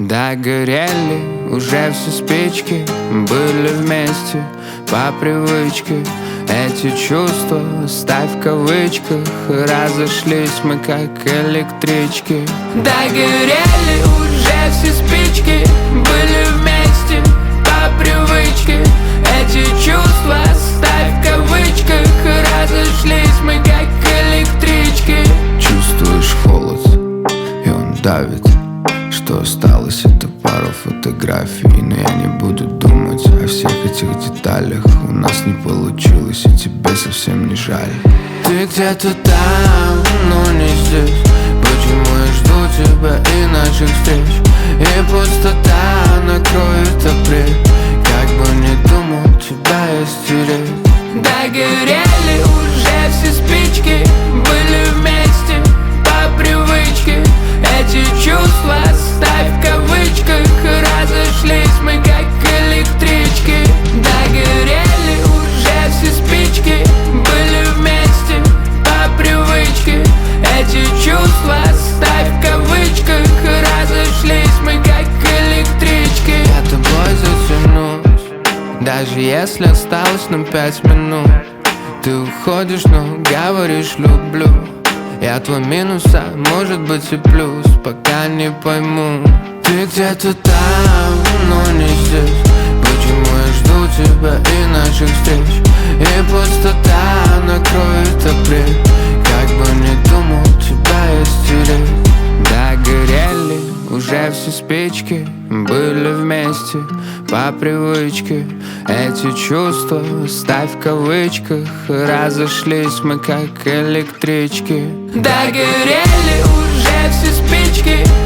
Догорели уже все спички, были вместе по привычке. Эти чувства, ставь в кавычках, разошлись мы как электрички. Догорели уже все спички, были вместе по привычке. Эти чувства, ставь в кавычках, разошлись мы как электрички. Чувствуешь холод, и он давит. Что осталось, это пару фотографий. Но я не буду думать о всех этих деталях. У нас не получилось, и тебе совсем не жаль. Ты где-то там, но не здесь. Почему я жду тебя и наших встреч? И пустота накроет апрель. Как бы не думал тебя я стереть. Догорели уже все спички, были вместе по привычке. Эти чувства, ставь в кавычках, разошлись мы как электрички. Догорели уже все спички, были вместе по привычке. Эти чувства, ставь в кавычках, разошлись мы как электрички. Я тобой затянусь, даже если осталось на 5 минут. Ты уходишь, но говоришь люблю. Я твой минус, а может быть и плюс, пока не пойму. Ты где-то там, но не здесь. Почему я жду тебя и наших встреч? И пустота накроет апрель. Как бы не думал тебя я стереть. Догорели уже все спички, были вместе по привычке. Эти чувства, ставь в кавычках, разошлись мы как электрички. Догорели уже все спички,